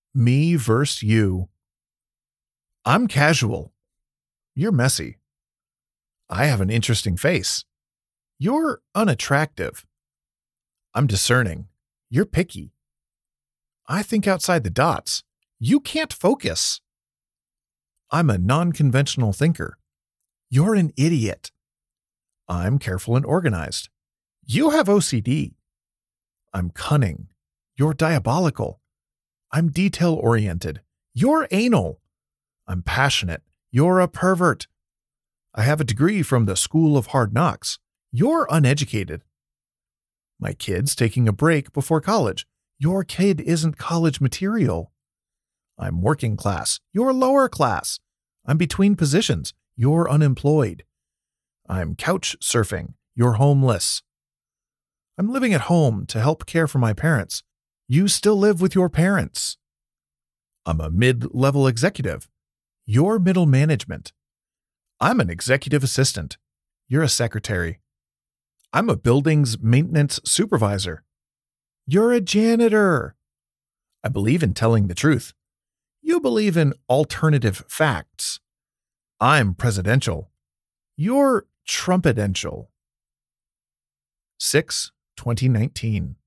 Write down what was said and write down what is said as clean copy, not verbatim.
Me versus you. I'm casual. You're messy. I have an interesting face. You're unattractive. I'm discerning. You're picky. I think outside the dots. You can't focus. I'm a non-conventional thinker. You're an idiot. I'm careful and organized. You have OCD. I'm cunning. You're diabolical. I'm detail-oriented. You're anal. I'm passionate. You're a pervert. I have a degree from the School of Hard Knocks. You're uneducated. My kid's taking a break before college. Your kid isn't college material. I'm working class. You're lower class. I'm between positions. You're unemployed. I'm couch surfing. You're homeless. I'm living at home to help care for my parents. You still live with your parents. I'm a mid-level executive. You're middle management. I'm an executive assistant. You're a secretary. I'm a buildings maintenance supervisor. You're a janitor. I believe in telling the truth. You believe in alternative facts. I'm presidential. You're trumpetential. 6/2019